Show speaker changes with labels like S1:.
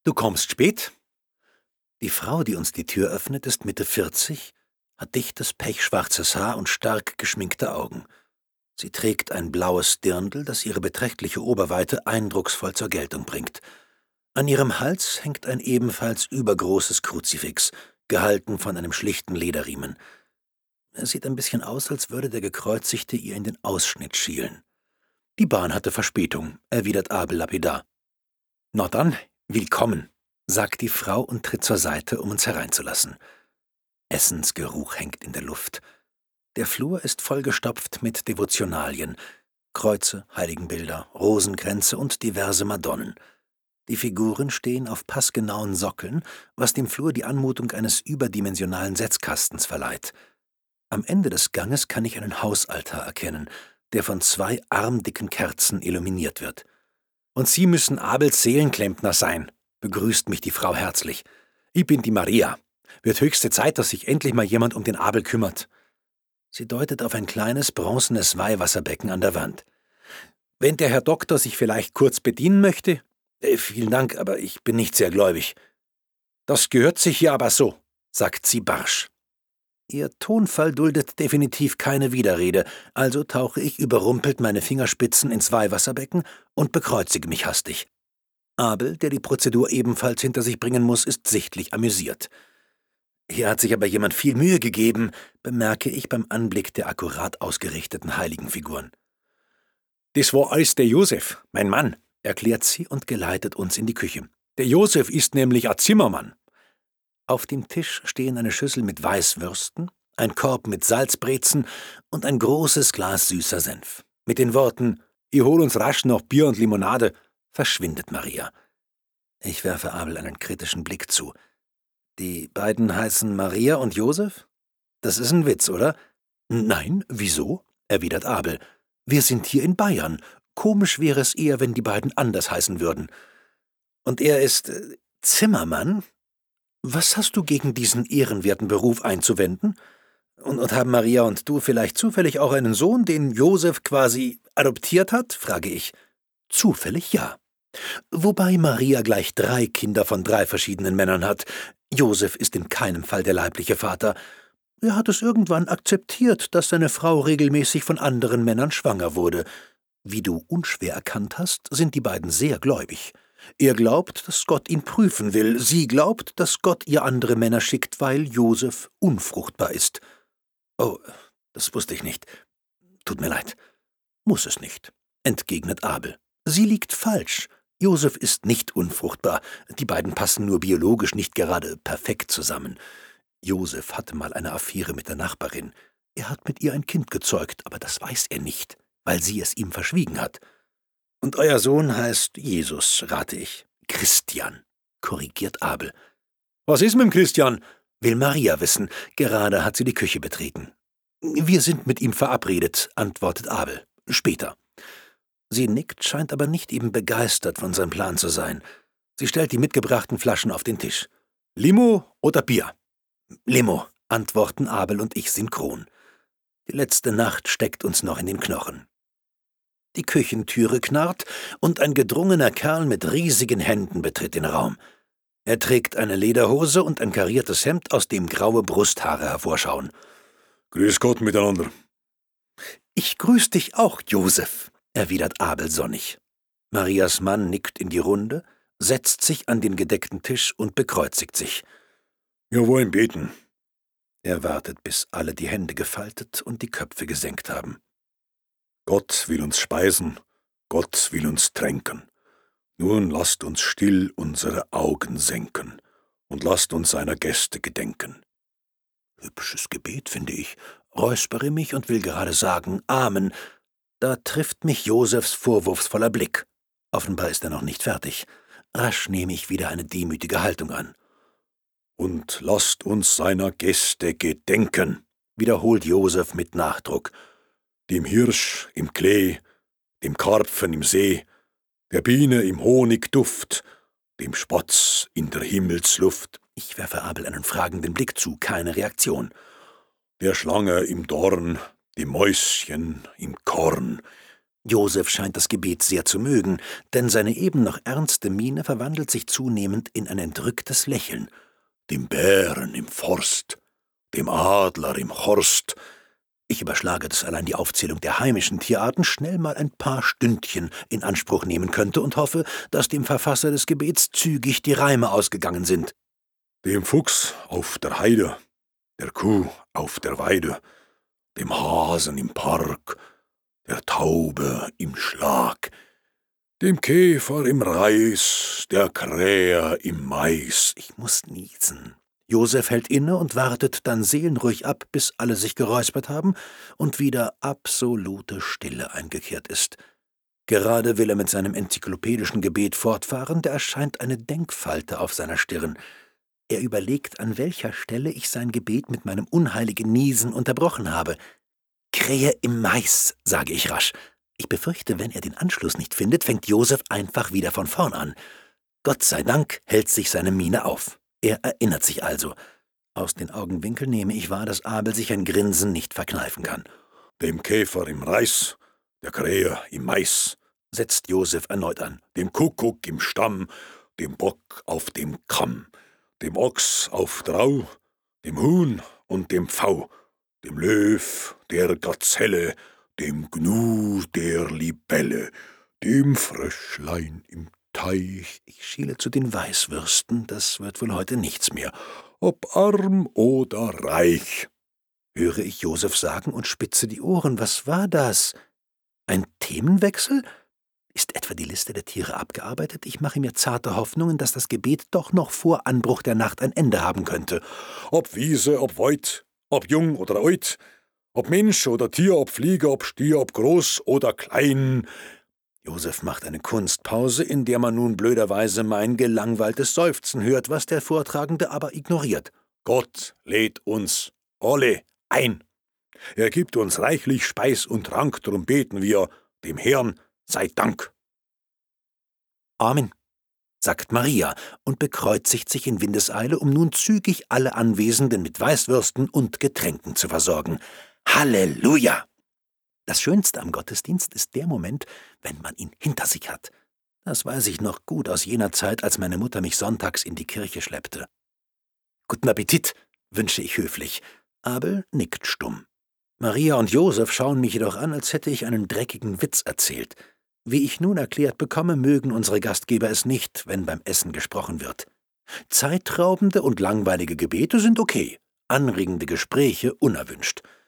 S1: Du kommst spät? Die Frau, die uns die Tür öffnet, ist Mitte 40, hat dichtes, pechschwarzes Haar und stark geschminkte Augen. Sie trägt ein blaues Dirndl, das ihre beträchtliche Oberweite eindrucksvoll zur Geltung bringt. An ihrem Hals hängt ein ebenfalls übergroßes Kruzifix, gehalten von einem schlichten Lederriemen. Es sieht ein bisschen aus, als würde der Gekreuzigte ihr in den Ausschnitt schielen. »Die Bahn hatte Verspätung«, erwidert Abel lapidar. »Na dann, willkommen«, sagt die Frau und tritt zur Seite, um uns hereinzulassen. Essensgeruch hängt in der Luft. Der Flur ist vollgestopft mit Devotionalien, Kreuze, Heiligenbilder, Rosenkränze und diverse Madonnen. Die Figuren stehen auf passgenauen Sockeln, was dem Flur die Anmutung eines überdimensionalen Setzkastens verleiht. Am Ende des Ganges kann ich einen Hausaltar erkennen, der von 2 armdicken Kerzen illuminiert wird. »Und Sie müssen Abels Seelenklempner sein«, begrüßt mich die Frau herzlich. »Ich bin die Maria. Wird höchste Zeit, dass sich endlich mal jemand um den Abel kümmert.« Sie deutet auf ein kleines, bronzenes Weihwasserbecken an der Wand. »Wenn der Herr Doktor sich vielleicht kurz bedienen möchte?« »Vielen Dank, aber ich bin nicht sehr gläubig.« »Das gehört sich hier aber so«, sagt sie barsch. Ihr Tonfall duldet definitiv keine Widerrede, also tauche ich überrumpelt meine Fingerspitzen ins Weihwasserbecken und bekreuzige mich hastig. Abel, der die Prozedur ebenfalls hinter sich bringen muss, ist sichtlich amüsiert. Hier hat sich aber jemand viel Mühe gegeben, bemerke ich beim Anblick der akkurat ausgerichteten Heiligenfiguren. »Das war alles der Josef, mein Mann«, erklärt sie und geleitet uns in die Küche. »Der Josef ist nämlich ein Zimmermann.« Auf dem Tisch stehen eine Schüssel mit Weißwürsten, ein Korb mit Salzbrezen und ein großes Glas süßer Senf. Mit den Worten »Ich hol uns rasch noch Bier und Limonade«, verschwindet Maria. Ich werfe Abel einen kritischen Blick zu. »Die beiden heißen Maria und Josef? Das ist ein Witz, oder?« »Nein, wieso?«, erwidert Abel. »Wir sind hier in Bayern. Komisch wäre es eher, wenn die beiden anders heißen würden.« »Und er ist Zimmermann? Was hast du gegen diesen ehrenwerten Beruf einzuwenden? Und haben Maria und du vielleicht zufällig auch einen Sohn, den Josef quasi adoptiert hat?«, frage ich. »Zufällig ja. Wobei Maria gleich 3 Kinder von 3 verschiedenen Männern hat. Josef ist in keinem Fall der leibliche Vater. Er hat es irgendwann akzeptiert, dass seine Frau regelmäßig von anderen Männern schwanger wurde. Wie du unschwer erkannt hast, sind die beiden sehr gläubig. Er glaubt, dass Gott ihn prüfen will. Sie glaubt, dass Gott ihr andere Männer schickt, weil Josef unfruchtbar ist.« »Oh, das wusste ich nicht. Tut mir leid.« »Muss es nicht«, entgegnet Abel. »Sie liegt falsch. Josef ist nicht unfruchtbar. Die beiden passen nur biologisch nicht gerade perfekt zusammen. Josef hatte mal eine Affäre mit der Nachbarin. Er hat mit ihr ein Kind gezeugt, aber das weiß er nicht, weil sie es ihm verschwiegen hat. Und euer Sohn heißt Jesus, rate ich.« »Christian«, korrigiert Abel. »Was ist mit dem Christian?«, will Maria wissen. Gerade hat sie die Küche betreten. »Wir sind mit ihm verabredet«, antwortet Abel. »Später.« Sie nickt, scheint aber nicht eben begeistert von seinem Plan zu sein. Sie stellt die mitgebrachten Flaschen auf den Tisch. »Limo oder Bier?« »Limo«, antworten Abel und ich synchron. Die letzte Nacht steckt uns noch in den Knochen. Die Küchentüre knarrt und ein gedrungener Kerl mit riesigen Händen betritt den Raum. Er trägt eine Lederhose und ein kariertes Hemd, aus dem graue Brusthaare hervorschauen.
S2: »Grüß Gott miteinander.«
S1: »Ich grüß dich auch, Josef«, erwidert Abel sonnig. Marias Mann nickt in die Runde, setzt sich an den gedeckten Tisch und bekreuzigt sich.
S2: »Wir wollen beten.«
S1: Er wartet, bis alle die Hände gefaltet und die Köpfe gesenkt haben.
S2: »Gott will uns speisen, Gott will uns tränken. Nun lasst uns still unsere Augen senken und lasst uns seiner Gäste gedenken.«
S1: Hübsches Gebet, finde ich, räuspere mich und will gerade sagen Amen. Da trifft mich Josefs vorwurfsvoller Blick. Offenbar ist er noch nicht fertig. Rasch nehme ich wieder eine demütige Haltung an.
S2: »Und lasst uns seiner Gäste gedenken«, wiederholt Josef mit Nachdruck. »Dem Hirsch im Klee, dem Karpfen im See, der Biene im Honigduft, dem Spatz in der Himmelsluft.«
S1: Ich werfe Abel einen fragenden Blick zu, keine Reaktion.
S2: »Der Schlange im Dorn, dem Mäuschen im Korn,
S1: Joseph scheint das Gebet sehr zu mögen, denn seine eben noch ernste Miene verwandelt sich zunehmend in ein entrücktes Lächeln.
S2: »Dem Bären im Forst, dem Adler im Horst.«
S1: Ich überschlage, dass allein die Aufzählung der heimischen Tierarten schnell mal ein paar Stündchen in Anspruch nehmen könnte und hoffe, dass dem Verfasser des Gebets zügig die Reime ausgegangen sind.
S2: »Dem Fuchs auf der Heide, der Kuh auf der Weide, dem Hasen im Park, der Taube im Schlag, dem Käfer im Reis, der Kräher im Mais.«
S1: Ich muss niesen. Joseph hält inne und wartet dann seelenruhig ab, bis alle sich geräuspert haben und wieder absolute Stille eingekehrt ist. Gerade will er mit seinem enzyklopädischen Gebet fortfahren, da erscheint eine Denkfalte auf seiner Stirn. Er überlegt, an welcher Stelle ich sein Gebet mit meinem unheiligen Niesen unterbrochen habe. »Krähe im Mais«, sage ich rasch. Ich befürchte, wenn er den Anschluss nicht findet, fängt Joseph einfach wieder von vorn an. Gott sei Dank hält sich seine Miene auf. Er erinnert sich also. Aus den Augenwinkeln nehme ich wahr, dass Abel sich ein Grinsen nicht verkneifen kann.
S2: »Dem Käfer im Reis, der Kräher im Mais«,
S1: setzt Joseph erneut an.
S2: »Dem Kuckuck im Stamm, dem Bock auf dem Kamm, dem Ochs auf der Au, dem Huhn und dem Pfau, dem Löw, der Gazelle, dem Gnu, der Libelle, dem Fröschlein im Teich.«
S1: Ich schiele zu den Weißwürsten, das wird wohl heute nichts mehr.
S2: »Ob arm oder reich«,
S1: höre ich Joseph sagen und spitze die Ohren. Was war das? Ein Themenwechsel? Ist etwa die Liste der Tiere abgearbeitet? Ich mache mir zarte Hoffnungen, dass das Gebet doch noch vor Anbruch der Nacht ein Ende haben könnte.
S2: »Ob Wiese, ob Wald, ob jung oder alt, ob Mensch oder Tier, ob Flieger, ob Stier, ob groß oder klein.«
S1: Joseph macht eine Kunstpause, in der man nun blöderweise mein gelangweiltes Seufzen hört, was der Vortragende aber ignoriert.
S2: »Gott lädt uns alle ein. Er gibt uns reichlich Speis und Trank, drum beten wir, dem Herrn sei Dank.«
S1: »Amen«, sagt Maria und bekreuzigt sich in Windeseile, um nun zügig alle Anwesenden mit Weißwürsten und Getränken zu versorgen. Halleluja! Das Schönste am Gottesdienst ist der Moment, wenn man ihn hinter sich hat. Das weiß ich noch gut aus jener Zeit, als meine Mutter mich sonntags in die Kirche schleppte. »Guten Appetit«, wünsche ich höflich. Abel nickt stumm. Maria und Joseph schauen mich jedoch an, als hätte ich einen dreckigen Witz erzählt. Wie ich nun erklärt bekomme, mögen unsere Gastgeber es nicht, wenn beim Essen gesprochen wird. Zeitraubende und langweilige Gebete sind okay, anregende Gespräche unerwünscht.